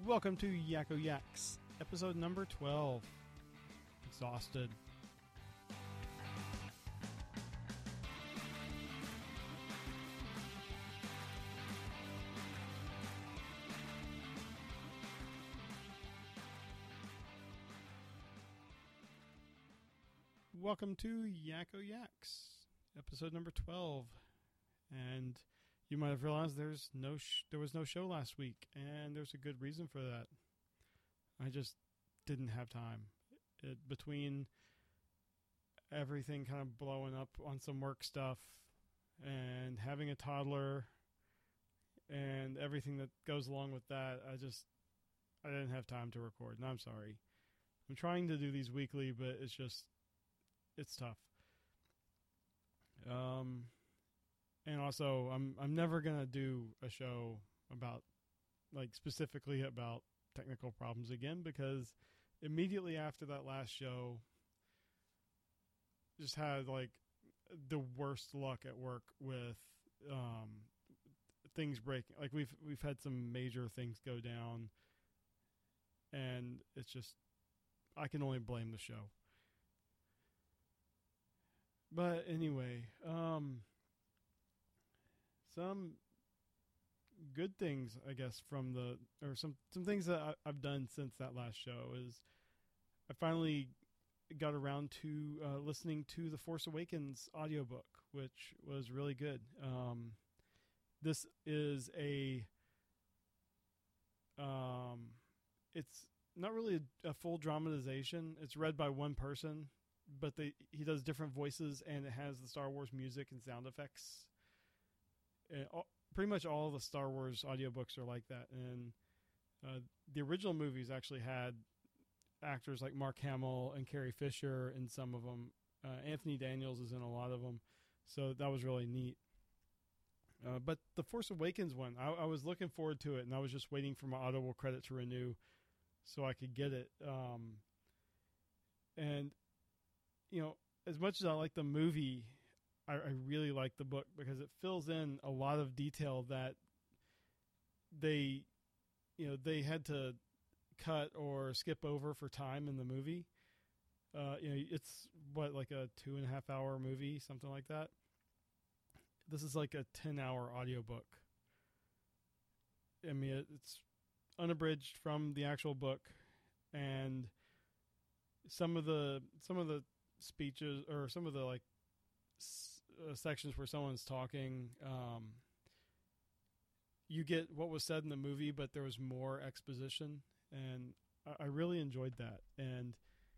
Welcome to Yakko Yaks, episode number 12. Exhausted. Welcome to Yakko Yaks, episode number 12. And you might have realized there was no show last week, and there's a good reason for that. I just didn't have time. Between everything kind of blowing up on some work stuff and having a toddler and everything that goes along with that, I didn't have time to record, and I'm sorry. I'm trying to do these weekly, but it's tough. And also, I'm never gonna do a show about, like, specifically about technical problems again, because immediately after that last show, just had like the worst luck at work with things breaking. Like we've had some major things go down, and it's just, I can only blame the show. But anyway, some good things, I guess, some things that I've done since that last show is I finally got around to listening to the Force Awakens audiobook, which was really good. This is it's not really a full dramatization. It's read by one person, but he does different voices, and it has the Star Wars music and sound effects. Pretty much all of the Star Wars audiobooks are like that. And the original movies actually had actors like Mark Hamill and Carrie Fisher in some of them. Anthony Daniels is in a lot of them. So that was really neat. But the Force Awakens one, I was looking forward to it, and I was just waiting for my Audible credit to renew so I could get it. And, you know, as much as I like the movie, I really like the book because it fills in a lot of detail that they had to cut or skip over for time in the movie. It's like a 2.5 hour movie, something like that. This is like a 10-hour audiobook. I mean, it's unabridged from the actual book, and some of the speeches, or some of the like sections where someone's talking, you get what was said in the movie, but there was more exposition, and I really enjoyed that. And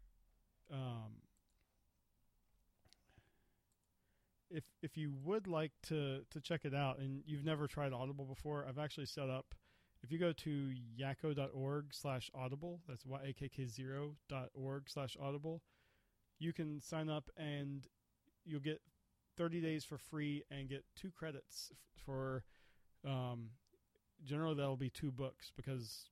if you would like to check it out, and you've never tried Audible before, I've actually set up, if you go to yakko.org/audible, that's yakkz0.org/audible, you can sign up and you'll get 30 days for free and get 2 credits for, generally that'll be 2 books, because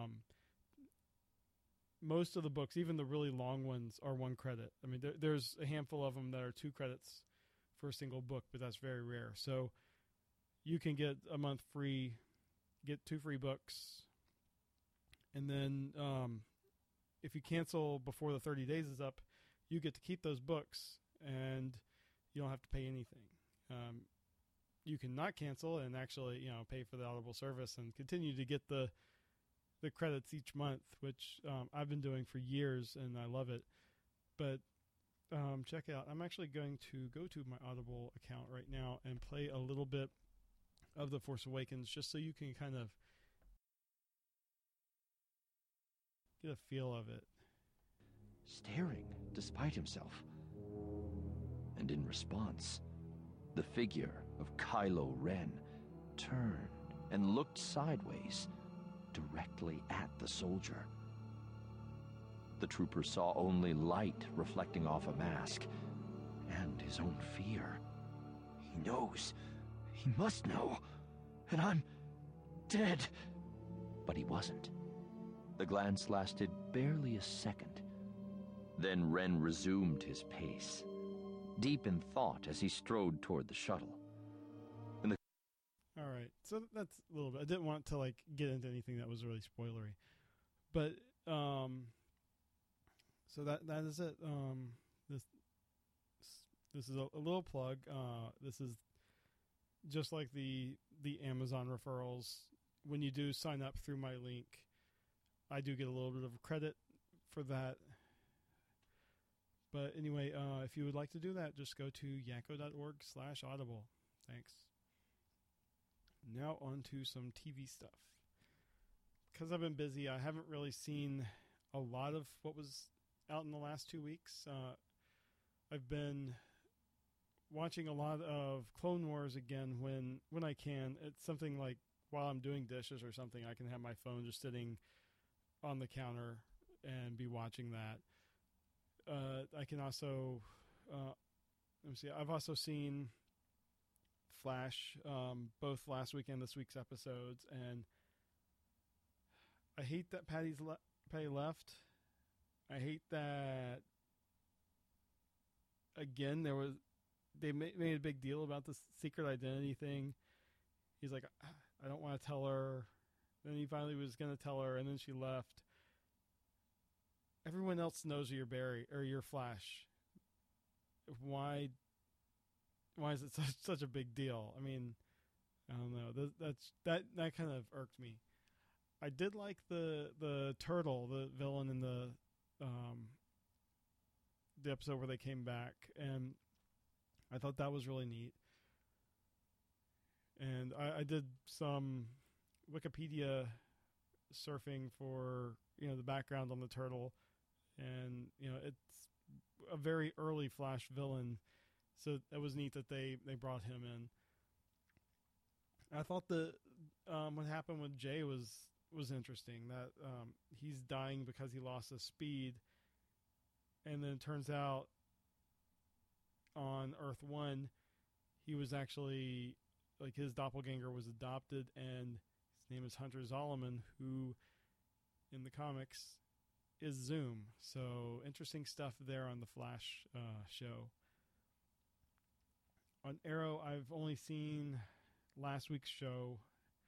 most of the books, even the really long ones, are 1 credit. I mean, there's a handful of them that are 2 credits for a single book, but that's very rare. So you can get a month free, get 2 free books, and then if you cancel before the 30 days is up, you get to keep those books, and you don't have to pay anything. You can not cancel and actually, pay for the Audible service and continue to get the credits each month, which I've been doing for years, and I love it. But check it out. I'm actually going to go to my Audible account right now and play a little bit of The Force Awakens, just so you can kind of get a feel of it. Staring despite himself. And in response, the figure of Kylo Ren turned and looked sideways directly at the soldier. The trooper saw only light reflecting off a mask and his own fear. He knows. He must know. And I'm dead. But he wasn't. The glance lasted barely a second. Then Ren resumed his pace, deep in thought as he strode toward the shuttle. All right, So that's a little bit. I didn't want to like get into anything that was really spoilery, but so that is it. This is a little plug. This is just like the Amazon referrals. When you do sign up through my link, I do get a little bit of credit for that. But anyway, if you would like to do that, just go to yakko.org/audible. Thanks. Now on to some TV stuff. Because I've been busy, I haven't really seen a lot of what was out in the last 2 weeks. I've been watching a lot of Clone Wars again when I can. It's something like while I'm doing dishes or something, I can have my phone just sitting on the counter and be watching that. I can also, let me see, I've also seen Flash, both last week and this week's episodes, and I hate that Patty left. I hate that, again, they made a big deal about this secret identity thing. He's like, I don't want to tell her. Then he finally was going to tell her, and then she left. Everyone else knows you're Barry or you're Flash. Why is it such a big deal? I mean, I don't know. That kind of irked me. I did like the turtle, the villain in the episode where they came back, and I thought that was really neat. And I did some Wikipedia surfing for the background on the turtle, and it's a very early Flash villain, so it was neat that they brought him in. I thought what happened with Jay was interesting, that he's dying because he lost his speed, and then it turns out on Earth 1 he was actually, like, his doppelganger was adopted, and his name is Hunter Zolomon, who in the comics is Zoom. So interesting stuff there on the Flash show. On Arrow, I've only seen last week's show,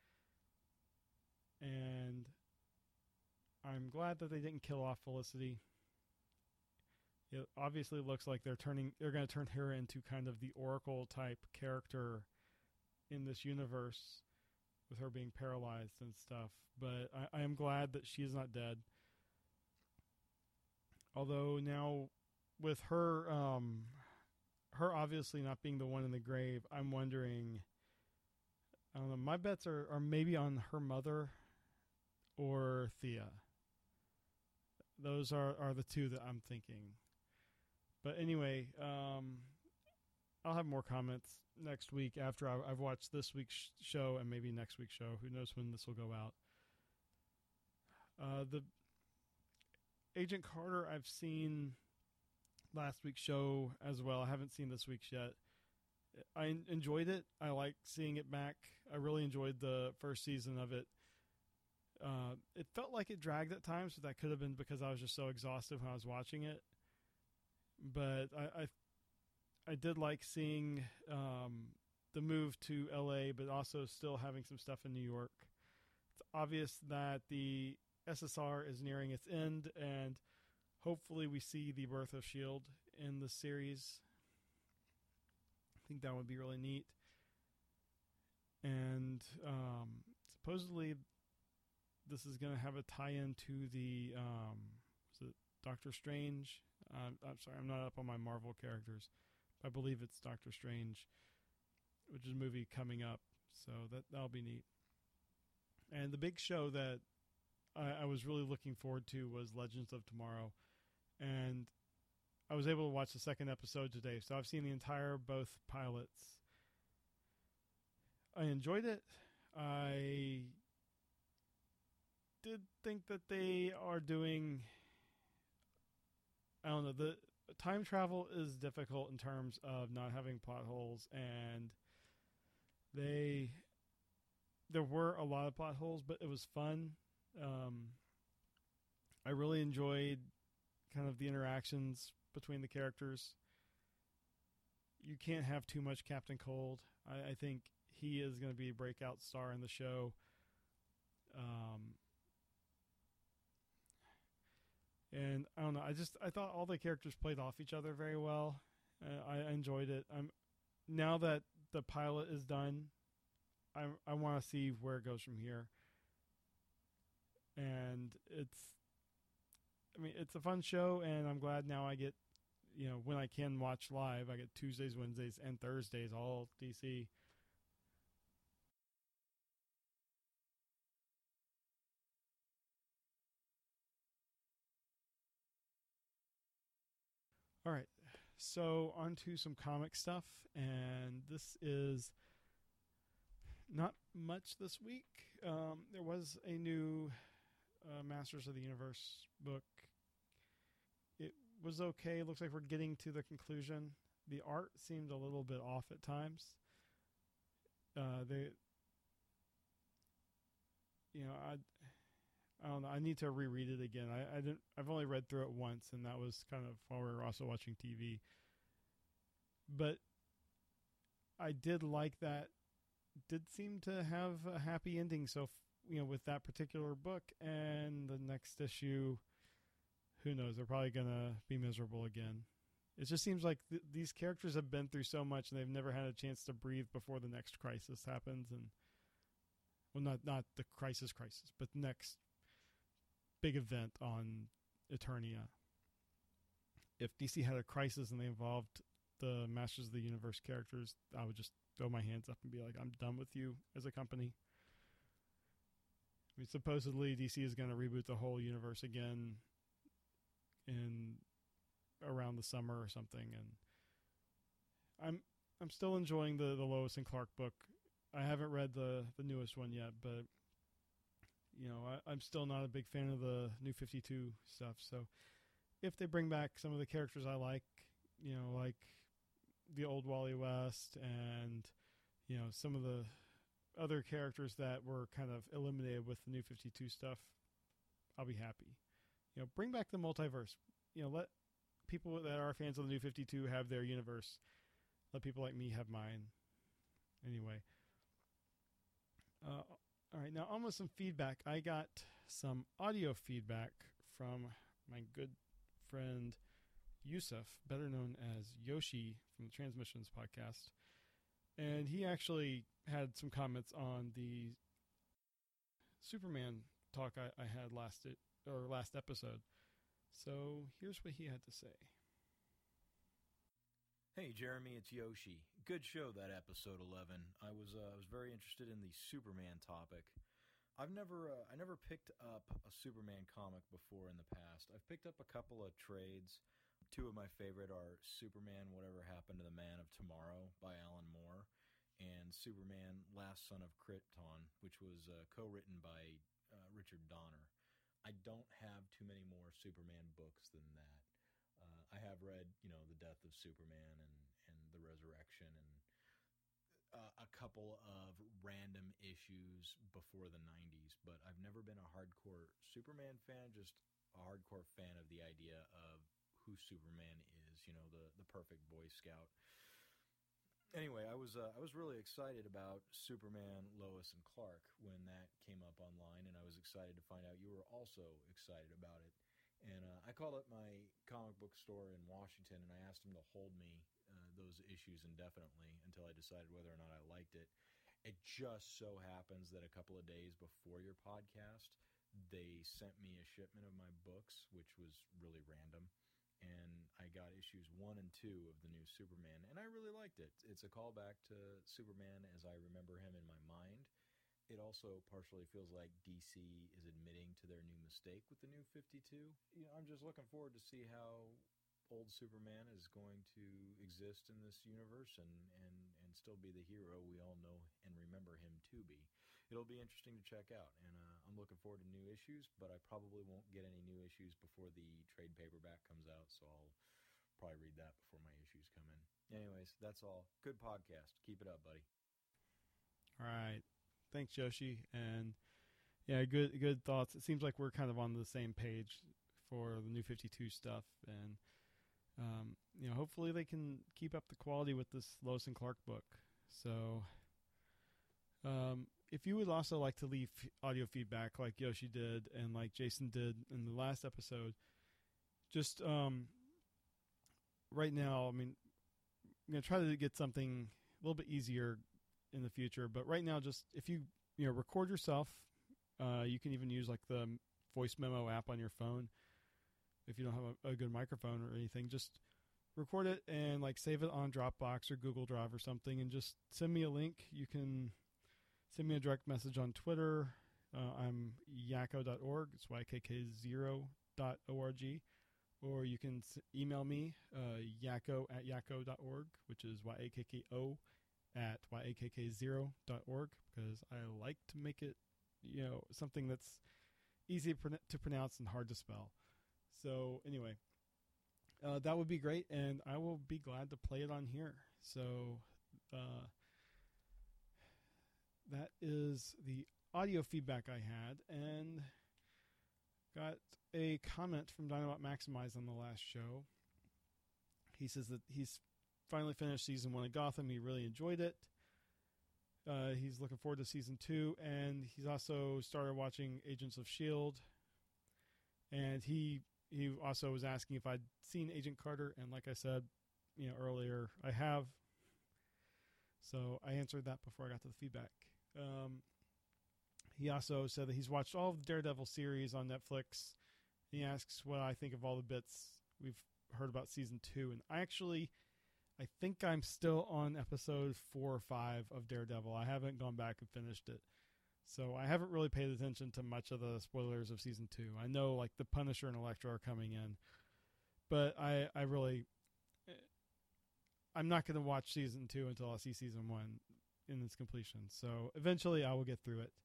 and I'm glad that they didn't kill off Felicity. It obviously looks like they're going to turn her into kind of the Oracle type character in this universe, with her being paralyzed and stuff. But I am glad that she is not dead. Although now, with her obviously not being the one in the grave, I'm wondering, I don't know, my bets are maybe on her mother or Thea. Those are the two that I'm thinking. But anyway, I'll have more comments next week after I've watched this week's show and maybe next week's show. Who knows when this will go out. The Agent Carter, I've seen last week's show as well. I haven't seen this week's yet. I enjoyed it. I like seeing it back. I really enjoyed the first season of it. It felt like it dragged at times, but that could have been because I was just so exhausted when I was watching it. But I did like seeing the move to LA, but also still having some stuff in New York. It's obvious that the SSR is nearing its end, and hopefully we see the birth of S.H.I.E.L.D. in the series. I think that would be really neat. And supposedly this is going to have a tie-in to the is it Doctor Strange? I'm sorry, I'm not up on my Marvel characters. I believe it's Doctor Strange, which is a movie coming up. So that'll be neat. And the big show that I was really looking forward to was Legends of Tomorrow. And I was able to watch the second episode today. So I've seen the entire both pilots. I enjoyed it. I did think that they are doing, I don't know, the time travel is difficult in terms of not having plot holes, and there were a lot of plot holes, but it was fun. I really enjoyed kind of the interactions between the characters. You can't have too much Captain Cold. I think he is going to be a breakout star in the show. And I don't know. I thought all the characters played off each other very well. I enjoyed it. Now that the pilot is done, I want to see where it goes from here. And it's a fun show, and I'm glad now I get, when I can watch live, I get Tuesdays, Wednesdays, and Thursdays, all DC. All right, so on to some comic stuff, and this is not much this week. There was a new Masters of the Universe book. It was okay. It looks like we're getting to the conclusion. The art seemed a little bit off at times. I don't know. I need to reread it again. I've only read through it once, and that was kind of while we were also watching TV. But I did like that. Did seem to have a happy ending. So, with that particular book, and the next issue, who knows? They're probably gonna be miserable again. It just seems like these characters have been through so much, and they've never had a chance to breathe before the next crisis happens. And not the crisis, but the next big event on Eternia. If DC had a crisis and they involved the Masters of the Universe characters, I would just throw my hands up and be like, I'm done with you as a company. I mean, supposedly DC is going to reboot the whole universe again in around the summer or something, and I'm still enjoying the Lois and Clark book. I haven't read the newest one yet, but I'm still not a big fan of the New 52 stuff. So if they bring back some of the characters I like, like the old Wally West and some of the other characters that were kind of eliminated with the New 52 stuff, I'll be happy. Bring back the multiverse. Let people that are fans of the New 52 have their universe. Let people like me have mine. Anyway. All right, now on with some feedback. I got some audio feedback from my good friend Yusuf, better known as Yoshi from the Transmissions podcast. And he actually had some comments on the Superman talk I had last episode. So here's what he had to say. Hey Jeremy, it's Yoshi. Good show, that episode 11. I was very interested in the Superman topic. I never picked up a Superman comic before in the past. I've picked up a couple of trades. Two of my favorite are Superman Whatever Happened to the Man of Tomorrow by Alan Moore, and Superman Last Son of Krypton, which was co-written by Richard Donner. I don't have too many more Superman books than that. I have read, The Death of Superman and The Resurrection and a couple of random issues before the 90s, but I've never been a hardcore Superman fan, just a hardcore fan of the idea of who Superman is, the perfect Boy Scout. Anyway, I was really excited about Superman, Lois, and Clark when that came up online, and I was excited to find out you were also excited about it. And I called up my comic book store in Washington, and I asked them to hold me those issues indefinitely until I decided whether or not I liked it. It just so happens that a couple of days before your podcast, they sent me a shipment of my books, which was really random. And I got issues 1 and 2 of the new Superman, and I really liked it. It's a callback to Superman as I remember him in my mind. It also partially feels like DC is admitting to their new mistake with the new 52. I'm just looking forward to see how old Superman is going to exist in this universe and still be the hero we all know and remember him to be. It'll be interesting to check out, and I'm looking forward to new issues, but I probably won't get any new issues before the trade paperback comes out, so I'll probably read that before my issues come in. Anyways, that's all. Good podcast. Keep it up, buddy. All right. Thanks, Yoshi. And yeah, good thoughts. It seems like we're kind of on the same page for the New 52 stuff, and hopefully they can keep up the quality with this Lois and Clark book. So If you would also like to leave audio feedback like Yoshi did and like Jason did in the last episode, just right now, I mean, I'm going to try to get something a little bit easier in the future, but right now, just if you record yourself, you can even use like the voice memo app on your phone. If you don't have a good microphone or anything, just record it and like save it on Dropbox or Google Drive or something, and just send me a link. You can send me a direct message on Twitter. I'm yakko.org. It's ykk0.org. Or you can email me, yakko@yakko.org, which is yakko@yakk0.org, because I like to make it, something that's easy to pronounce and hard to spell. So anyway, that would be great, and I will be glad to play it on here. So that is the audio feedback I had, and got a comment from Dinobot Maximize on the last show. He says that he's finally finished season 1 of Gotham. He really enjoyed it. He's looking forward to season 2, and he's also started watching Agents of S.H.I.E.L.D. And he also was asking if I'd seen Agent Carter, and like I said, earlier, I have. So I answered that before I got to the feedback. He also said that he's watched all of the Daredevil series on Netflix. He asks what I think of all the bits we've heard about season 2. And I think I'm still on episode 4 or 5 of Daredevil. I haven't gone back and finished it. So I haven't really paid attention to much of the spoilers of season 2. I know like the Punisher and Elektra are coming in. But I'm not going to watch season 2 until I see season 1 in its completion. So eventually I will get through it.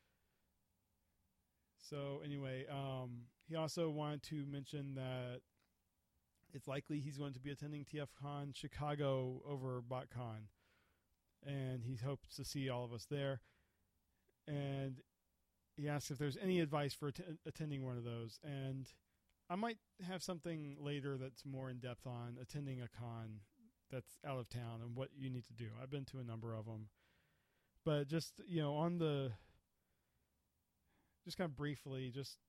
So anyway, he also wanted to mention that it's likely he's going to be attending TFCon Chicago over BotCon, and he hopes to see all of us there. And he asks if there's any advice for attending one of those. And I might have something later that's more in depth on attending a con that's out of town and what you need to do. I've been to a number of them, but just just kind of briefly,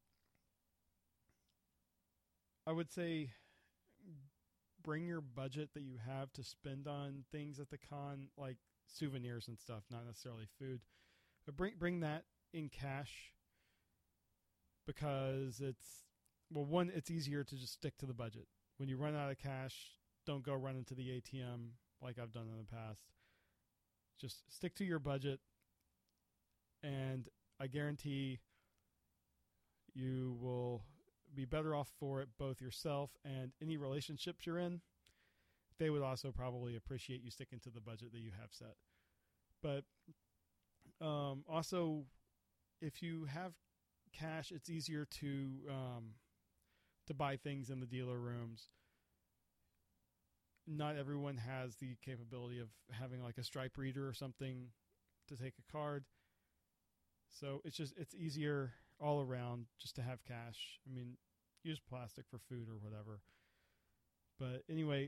I would say bring your budget that you have to spend on things at the con, like souvenirs and stuff, not necessarily food. But bring that in cash, because it's easier to just stick to the budget. When you run out of cash, don't go run into the ATM like I've done in the past. Just stick to your budget, and I guarantee you will be better off for it, both yourself and any relationships you're in. They would also probably appreciate you sticking to the budget that you have set. But also, if you have cash, it's easier to buy things in the dealer rooms. Not everyone has the capability of having like a Stripe reader or something to take a card. So it's easier all around just to have cash. I mean, use plastic for food or whatever. But anyway,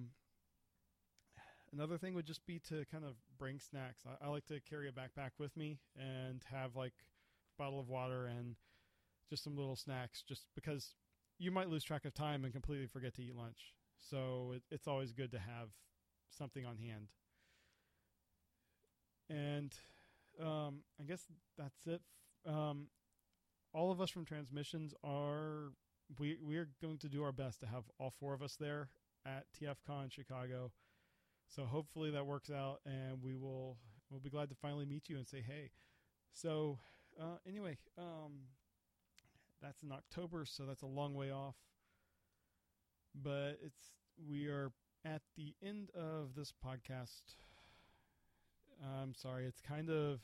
another thing would just be to kind of bring snacks. I like to carry a backpack with me and have like a bottle of water and just some little snacks, just because you might lose track of time and completely forget to eat lunch. So it's always good to have something on hand. And I guess that's it. All of us from Transmissions we are going to do our best to have all 4 of us there at TFCon Chicago. So hopefully that works out, and we'll be glad to finally meet you and say hey. So anyway, that's in October, so that's a long way off. But we are at the end of this podcast. I'm sorry, it's kind of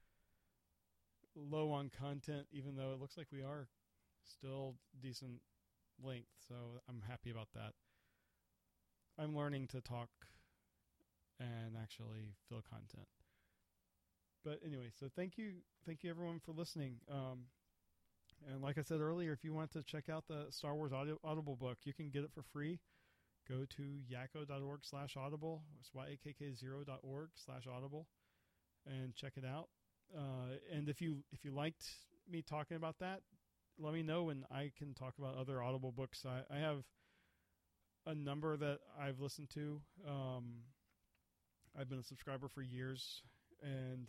low on content, even though it looks like we are still decent length, so I'm happy about that. I'm learning to talk and actually fill content. But anyway, so thank you everyone for listening. And like I said earlier, if you want to check out the Star Wars Audible book, you can get it for free. Go to yakko.org/audible. It's yakk0.org/audible. and check it out. And if you liked me talking about that, let me know, and I can talk about other Audible books. I have a number that I've listened to. I've been a subscriber for years, and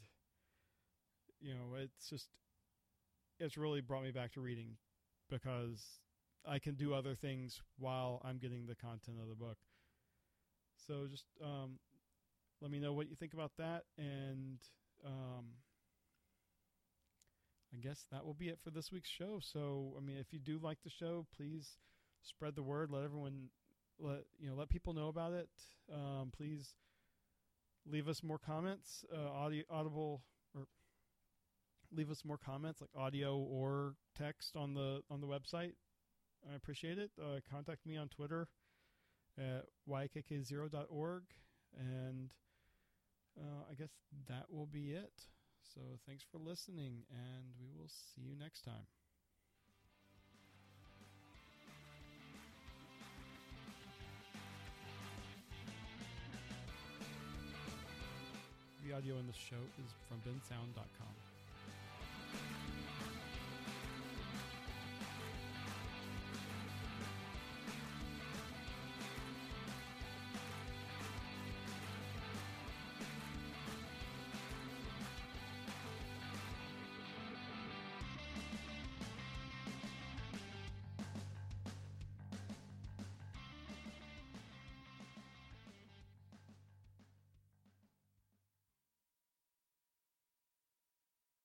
it's really brought me back to reading, because I can do other things while I'm getting the content of the book. So just let me know what you think about that, and I guess that will be it for this week's show. So, I mean, if you do like the show, please spread the word. Let people know about it. Please leave us more comments, leave us more comments, like audio or text on the website. I appreciate it. Contact me on Twitter at ykk0.org, and I guess that will be it. So thanks for listening, and we will see you next time. The audio in this show is from bensound.com.